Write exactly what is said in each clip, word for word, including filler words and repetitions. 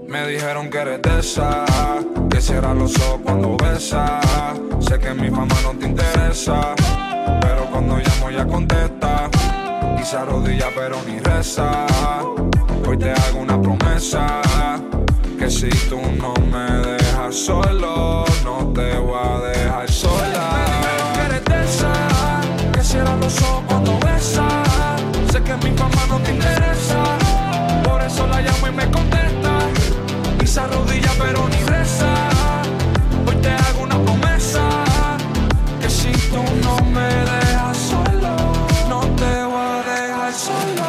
Me dijeron que eres de esa, que cierras los ojos cuando besas. Sé que mi fama no te interesa, pero cuando llamo ya contesta. Y se arrodilla pero ni reza. Hoy te hago una promesa, que si tú no me dejas solo, no te voy a dejar sola. Me dijeron que eres de esa, que cierras los ojos cuando besas. Sé que mi fama no te interesa, por eso la llamo y me contesta. Y se arrodilla pero ni reza. Hoy te hago una promesa, que si tú no me dejas solo, no te voy a dejar sola.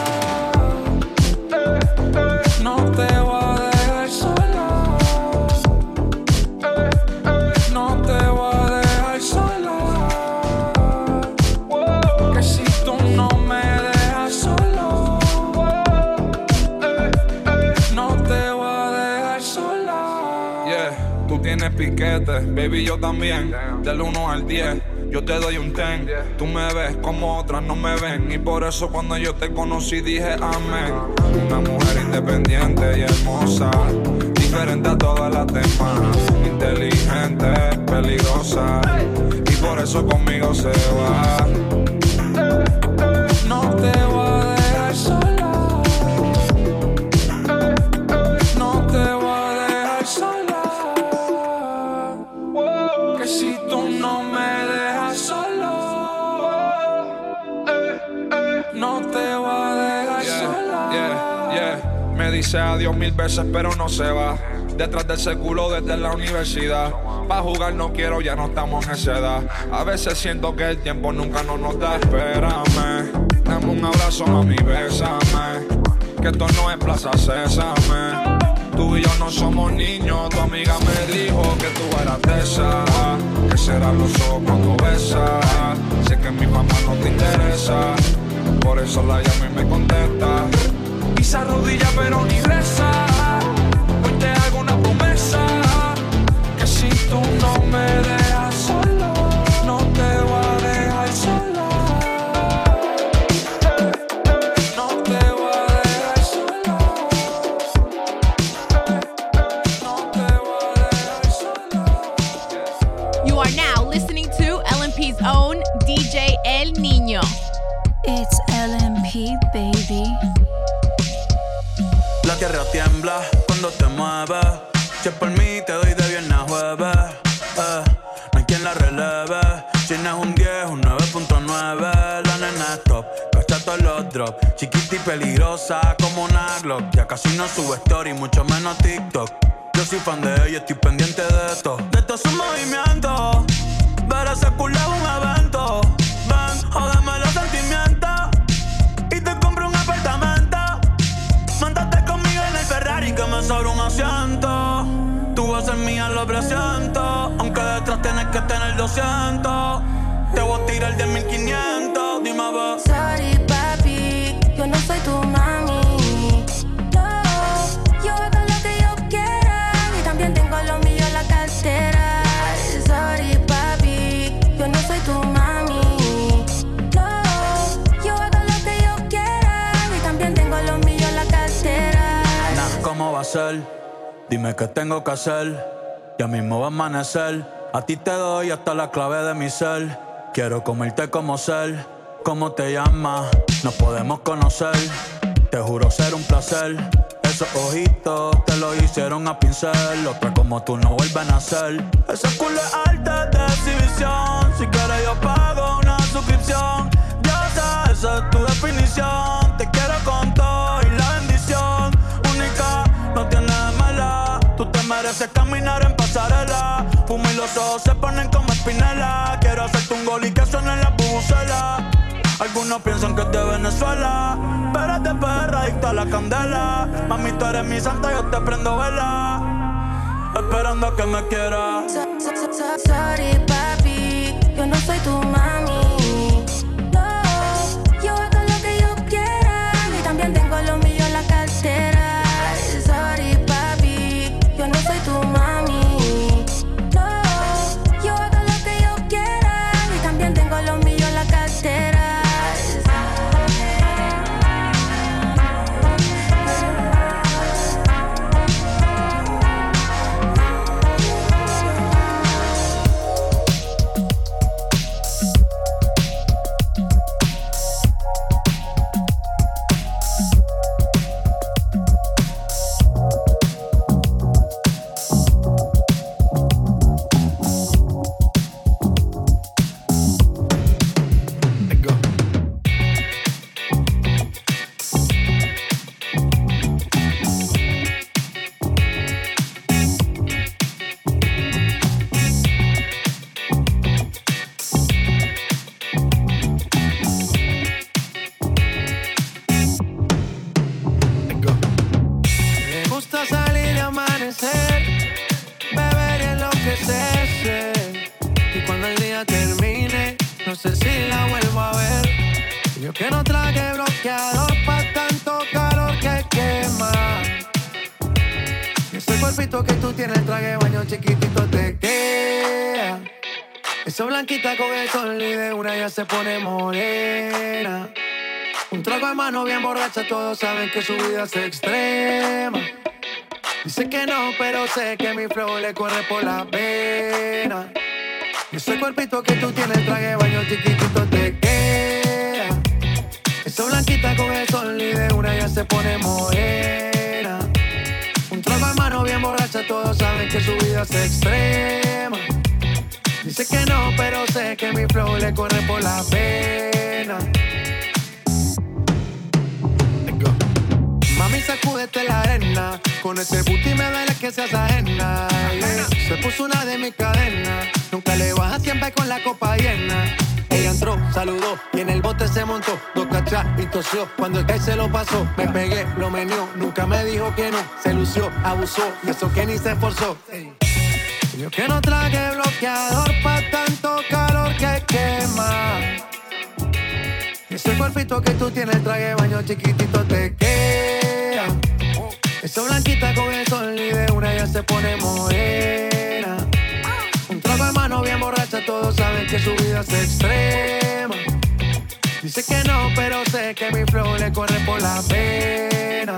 Eh, eh, no te voy a dejar sola. Eh, eh, no te voy a dejar sola. Whoa. Que si tú no me dejas solo, eh, eh, no te voy a dejar sola. Yeah, tú tienes piquete, baby, yo también. Del uno al diez, yo te doy un ten. Tú me ves como otras no me ven, y por eso cuando yo te conocí dije amén. Una mujer independiente y hermosa, diferente a todas las demás. Inteligente, peligrosa, y por eso conmigo se va. No te voy a dejar sola. No te voy a dejar sola. Que si tú no me dejas solo, no te voy a dejar yeah, sola. Yeah, yeah. Me dice adiós mil veces pero no se va. Detrás de ese culo desde la universidad. Pa' jugar no quiero, ya no estamos en esa edad. A veces siento que el tiempo nunca nos nos da. Espérame, dame un abrazo, mami, bésame. Que esto no es Plaza Sésame. Tú y yo no somos niños. Tu amiga me dijo que tú eras de esa, que serán los ojos cuando besas. Sé que mi mamá no te interesa, por eso la llamo y me contesta. Y se arrodilla pero ni reza. Hoy te hago una promesa, que si tú no me dejas solo, no te voy a dejar sola. No te voy a dejar sola. No te voy a dejar sola. You are now listening to L M P's own D J El Niño. It's L M P, baby. La tierra tiembla cuando te mueves. Si es por mí te doy de viernes a jueves. Eh, no hay quien la releve. Si no es un diez, un nueve punto nueve. La nena es top, cacha todos los drops. Chiquita y peligrosa como una Glock. Ya casi no sube story, mucho menos TikTok. Yo soy fan de ella, estoy pendiente de esto. De todos sus movimientos. Ver ese culo es un evento. Ven, jódeme los sentimientos y te compro un apartamento. Montate conmigo en el Ferrari que me sobra un asiento. Tú vas a ser mía, lo presiento. Aunque detrás tienes que tener doscientos. Te voy a tirar diez mil quinientos. Dime a ver. Sorry, papi, yo no soy tu mami. No, yo hago lo que yo quiera y también tengo lo mío en la cartera. Sorry, papi, yo no soy tu mami. No, yo hago lo que yo quiera y también tengo lo mío en la cartera. Nah, ¿cómo va a ser? Dime qué tengo que hacer. Ya mismo va a amanecer. A ti te doy hasta la clave de mi cel. Quiero comerte como ser. ¿Cómo te llamas? Nos podemos conocer. Te juro ser un placer. Esos ojitos te lo hicieron a pincel. Otra como tú no vuelven a ser. Ese culo es arte de exhibición. Si quieres yo pago una suscripción. Ya sabes, esa es tu definición. Te quiero con todo y la bendición. Única, no tienes mala. Tú te mereces caminar en pasarela. Fumo y los ojos se ponen como espinela. Quiero hacerte un gol y que suene la bubucela. Algunos piensan que es de Venezuela, pero es de perra, adicto a la candela. Mami, tú eres mi santa, yo te prendo vela, esperando a que me quieras. So, so, so, so, sorry, papi, yo no soy tu mami. No, yo hago lo que yo quiera y también tengo lo mío en la cartera. Sorry, papi, yo no soy tu mami. No, yo hago lo que yo quiera y también tengo lo mío en la cartera. sé si la vuelvo a ver. Yo que no traje bloqueador pa' tanto calor que quema. Ese cuerpito que tú tienes, traje baño chiquitito te queda. Esa blanquita con el sol y de una ya se pone morena. Un trago de mano bien borracha, todos saben que su vida es extrema. Dice que no, pero sé que mi flow le corre por la vena. Ese cuerpito que tú tienes, traje baño chiquitito te queda. Esa blanquita con el sol y de una ya se pone morena. Un trago de mano bien borracha, todos saben que su vida es extrema. Dice que no, pero sé que mi flow le corre por la vena. Mami, sacúdete la arena. Con ese booty me duele que seas ajena, yeah. Se puso una de mis cadenas. Nunca le baja siempre con la copa llena. Ella entró, saludó y en el bote se montó. Dos cachas y tosió. Cuando el que se lo pasó, me pegué, lo meneó. Nunca me dijo que no, se lució, abusó. Y eso que ni se esforzó. Yo que no traje bloqueador pa' tanto calor que quema. Ese cuerpito que tú tienes, traje baño chiquitito te queda. Esa blanquita con el sol y de una ya se pone morena. Un trago de mano bien borracha, todos saben que su vida es extrema. Dice que no, pero sé que mi flow le corre por la pena.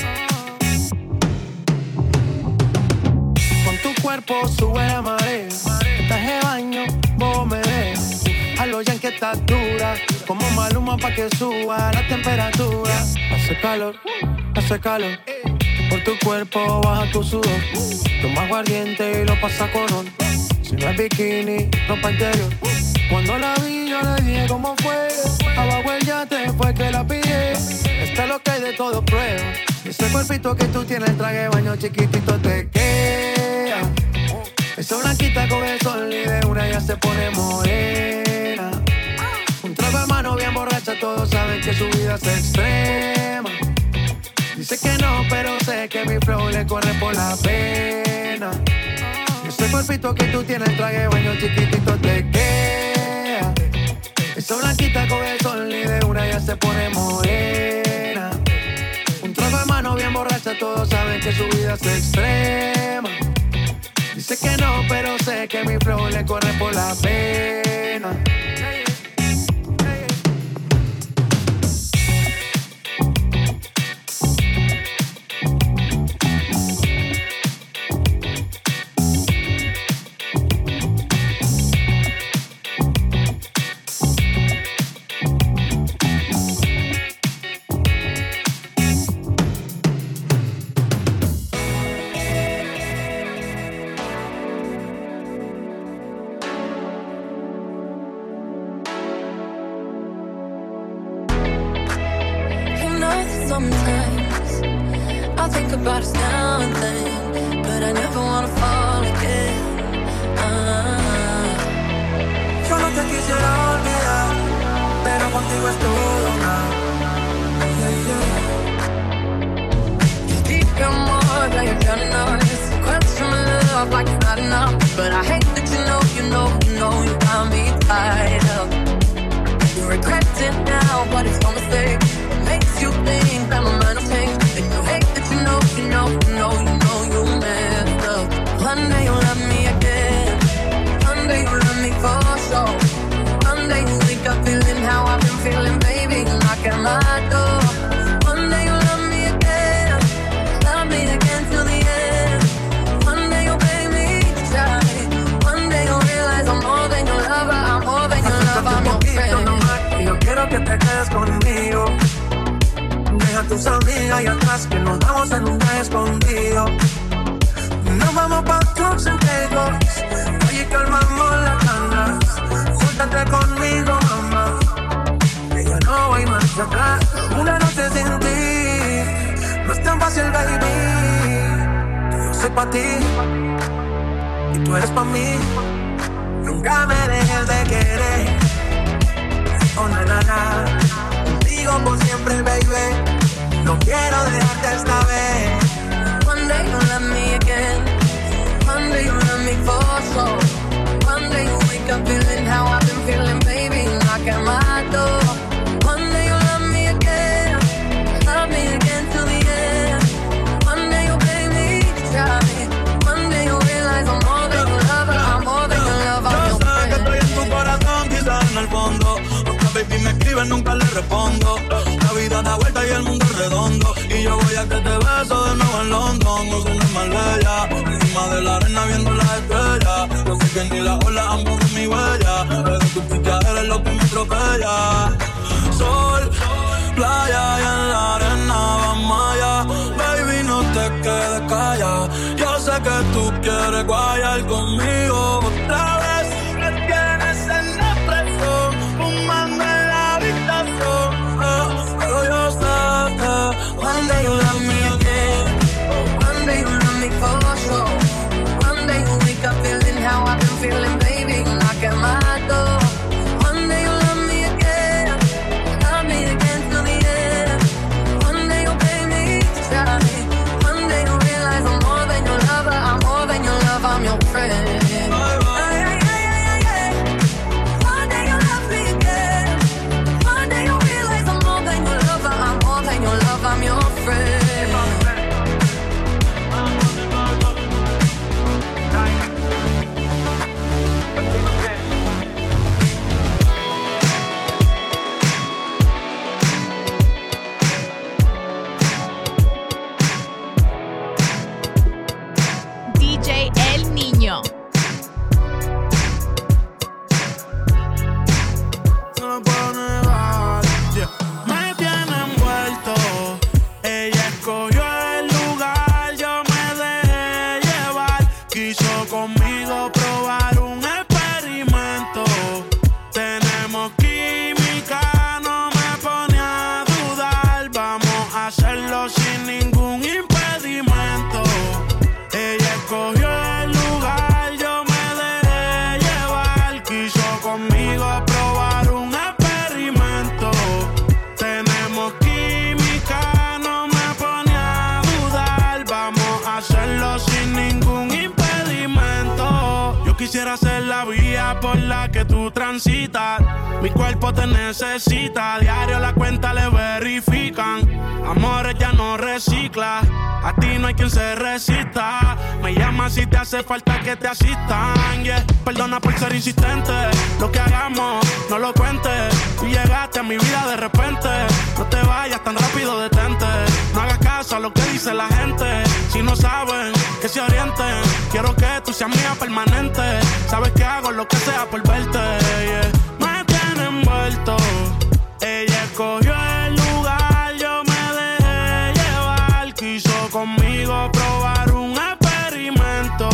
Con tu cuerpo sube la marea. Traje de baño, vos me ves. A lo ya en que estás dura. Como Maluma pa' que suba la temperatura. Hace calor, hace calor. Por tu cuerpo baja tu sudor. Toma aguardiente y lo pasa con on. Si no es bikini, ropa interior. Cuando la vi yo le dije cómo fue. Abajo el yate fue que la pillé. Está lo que hay de todo prueba. Ese cuerpito que tú tienes, traje baño chiquitito te queda. Esa blanquita con el sol y de una ya se pone morena. Un trago de mano bien borracha, todos saben que su vida es extrema. Dice que no, pero sé que mi flow le corre por la pena. Ese cuerpito que tú tienes, traje baño chiquitito te queda. Esa blanquita con el sol y de una ya se pone morena. Un trago de mano bien borracha, todos saben que su vida es extrema. Dice que no, pero sé que mi flow le corre por la pena. Sometimes I think about us now and then, but I never wanna fall again. Ah. Yo no te quisiera olvidar, pero contigo es todo now. Yeah, yeah. You deep in more than you're counting on. It's a question of love like it's not enough, but I hate that you know, you know, you know you got me tied up. You regret it now, but it's no mistake. Makes you think that my mind will change. And you hate that you know, you know, you know, you know you messed up. One day you'll love me again. One day you'll love me for sure. One day you'll wake up feeling how I've been feeling, baby. Knock at my door. One day you'll love me again. Love me again till the end. One day you'll pay me to try. One day you'll realize I'm more than your lover. I'm more than your lover. I'm your friend. Yo quiero que te quedes conmigo. Deja tus amigas y atrás que nos vamos en un día escondido. Nos vamos pa' Turks and Caicos. Oye, calmamos las ganas. Júntate conmigo, mamá. Que ya no hay marcha atrás. Una noche sin ti no es tan fácil, baby. Yo soy pa' ti y tú eres pa' mí. Nunca me dejes de querer. Oh, na, na, na. Contigo por siempre, baby. No quiero dejarte esta vez. One day you'll love me again. One day you'll love me for sure. One day you'll wake up feeling how I've been feeling, baby. botella. Sol, playa y en la arena vamos allá. Baby, no te quedes callada. Yo sé que tú quieres guayar conmigo otra vez. Me tienes en la presión, fumando en la habitación. Oh, pero yo sé que one day you love me again. One day you love me for sure. One day you wake up feeling how I've been feeling, baby. Knock at my door. One day you love me again. Love me again till the end. One day you'll pay me to try me. One day you'll realize I'm more than your lover. I'm more than your love, I'm your friend. I'm your friend. D J El Niño. No puedo negar, yeah. Me tiene envuelto. Ella escogió el lugar, yo me dejé llevar. Quiso conmigo probar un experimento. Tenemos química, no me pone a dudar. Vamos a hacerlo sin ningún impedimento. Ella escogió el lugar, yo me dejé llevar. Quiso conmigo probar un experimento. Tenemos química, no me pone a dudar. Vamos a hacerlo sin ningún impedimento. Yo quisiera ser la vía por la que tú transitas. Mi cuerpo te necesita. Diario la cuenta le verifican. Amores ya no recicla. A ti no hay quien se resista. Me llama si te hace falta que te asistan, yeah. Perdona por ser insistente. Lo que hagamos, no lo cuentes. Tú llegaste a mi vida de repente. No te vayas tan rápido, detente. No hagas caso a lo que dice la gente. Si no saben, que se orienten. Quiero que tú seas mía permanente. Sabes que hago lo que sea por verte, yeah. Me tiene envuelto. Ella escogió el lugar, yo me dejé llevar. Quiso conmigo probar un experimento.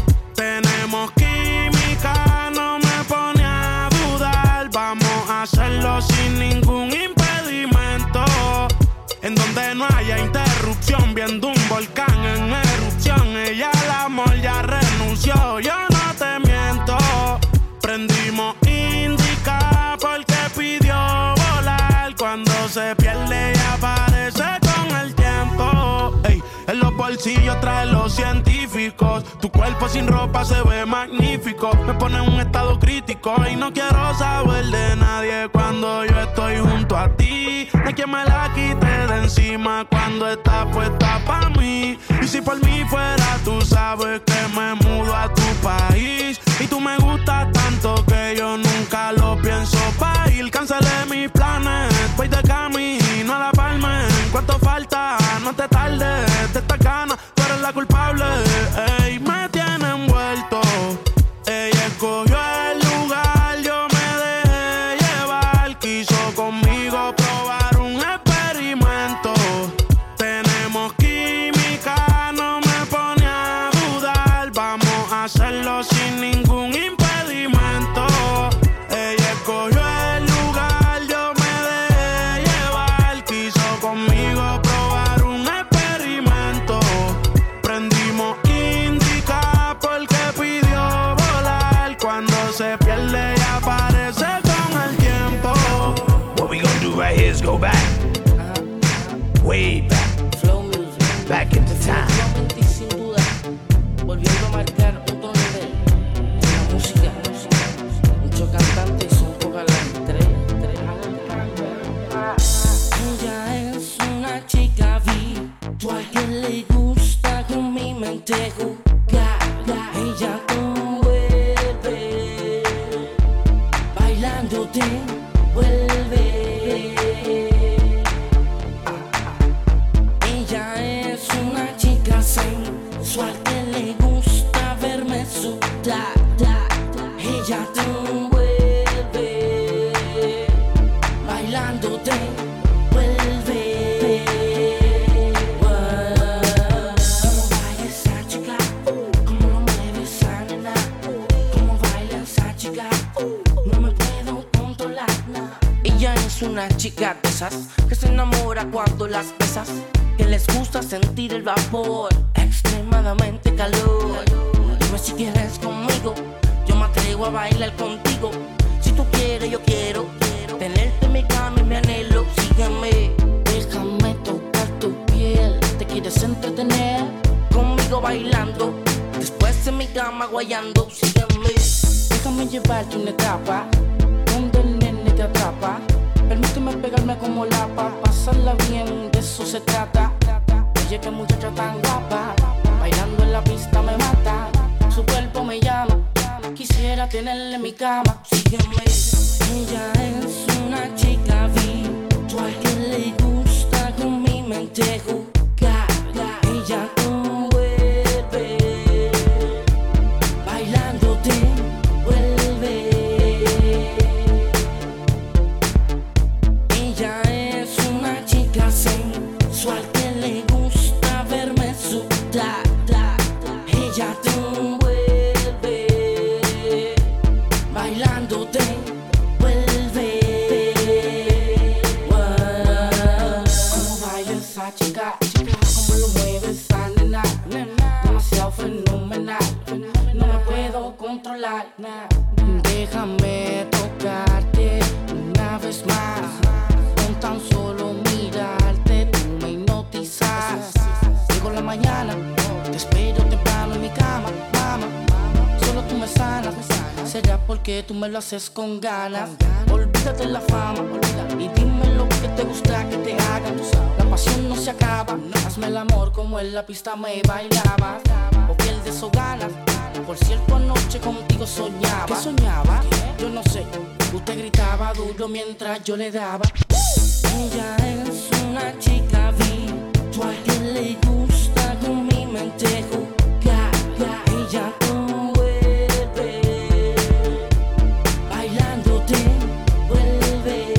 Tenemos química, no me pone a dudar. Vamos a hacerlo sin ningún impedimento. En donde no haya interrupción, viendo un volcán en erupción. Ella al amor ya renunció, yo no te miento. Prendimos indica porque pidió volar. Cuando se pierde y aparece con el tiempo. Ey, en los bolsillos trae los científicos. Tu cuerpo sin ropa se ve magnífico. Me pone en un estado crítico y no quiero saber de nadie cuando yo estoy junto a ti. No hay quien me la quite de encima cuando está puesta pa' mí. Y si por mí fuera, tú sabes que me mudo a tu país. Y tú me gustas tanto que yo nunca lo pienso pa' ir. Cancelé mis planes, voy de camino a la palma. ¿Cuánto falta? No te tardes, de esta gana, tú eres la culpable. Ey, me tiene envuelto. Ella escogió el lugar, yo me dejé llevar. Quiso conmigo probar un experimento. Tenemos química, no me pone a dudar. Vamos a hacerlo sin ningún impedimento. Ella escogió el lugar, yo me dejé llevar. Quiso conmigo probar un experimento. Prendimos indica porque pidió volar. Cuando se pierde y aparece con el tiempo. What we gonna do right here is go back, way back, Flow music. back into time. Y sin duda, volviendo a marcar otro nivel en la música. Muchos cantantes son pocas las estrellas. Ella es una chica virtual que le gusta con mi mente jugar. Ella conmueve, bailando te envuelve. Ella es una chica de esas que se enamora cuando las besas, que les gusta sentir el vapor, extremadamente calor. Dime si quieres conmigo, yo me atrevo a bailar contigo. Si tú quieres, yo quiero, quiero tenerte en mi cama y me anhelo. Sígueme, déjame tocar tu piel. ¿Te quieres entretener? Conmigo bailando, después en mi cama guayando. Sígueme, déjame llevarte una etapa donde el nene te atrapa. Permíteme pegarme como lapa, pasarla bien, de eso se trata. Oye, qué muchacha tan guapa, bailando en la pista me mata. Su cuerpo me llama, quisiera tenerla en mi cama. Sígueme, ella es una chica virtual que le gusta con mi mente jugar. Ella conmueve, bailándote vuelve. Ella es una chica sensual que le gusta verme sudar. Ella te envuelve, bailándote vuelve. Wow. Cómo baila esa chica, chica, cómo lo mueve esa nena, nena, demasiado fenomenal, no me puedo controlar. Déjame tocarte una vez más, con tan solo mirarte tú me hipnotizas. Llego la mañana, te espero temprano en mi cama, mama. Solo tú me sanas, será porque tú me lo haces con ganas. Olvídate la fama y dime lo que te gusta que te hagan. La pasión no se acaba, hazme el amor como en la pista me bailaba. O piel de eso ganas. Por cierto, anoche contigo soñaba. ¿Qué soñaba? Yo no sé, usted gritaba duro mientras yo le daba. Ella es una chica virtual que le gusta con mi mente jugar. Ella conmueve, bailándote vuelve.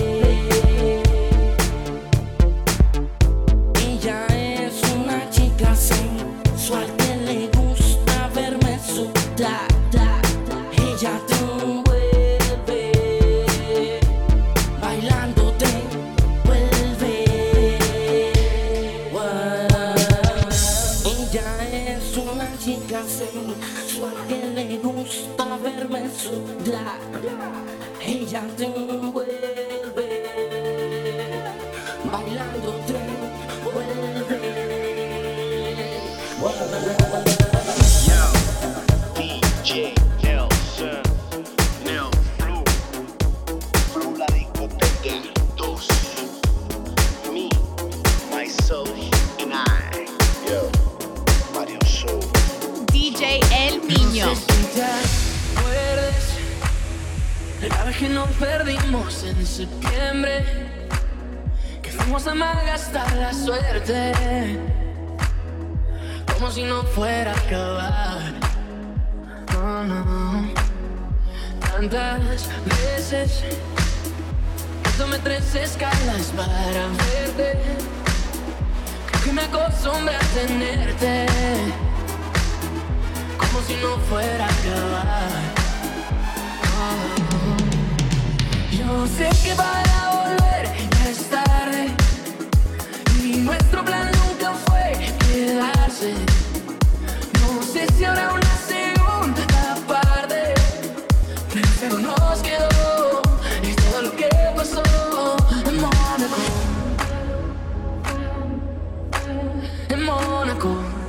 Ella es una chica sensual que le gusta verme sudar. Ella te envuelve, bailándote vuelve. Wow. Ella es una chica sensual que le gusta verme sudar. Ella te envuelve, bailándote vuelve. Wow. D J Nelson, Nel Flu, Flu la discoteca dos, me, myself and I, yo, Mario Show. D J El Niño. No sé si te acuerdas de la vez que nos perdimos en septiembre, que fuimos a malgastar la suerte, como si no fuera a acabar. No, no. Tantas veces que tomé tres escalas para verte, creo que me acostumbré a tenerte, como si no fuera a acabar. Oh. Yo sé que para volver ya es tarde, y nuestro plan nunca fue quedarse. No sé si habrá una segunda parte, pero nos quedó y todo lo que pasó en Mónaco, en Mónaco.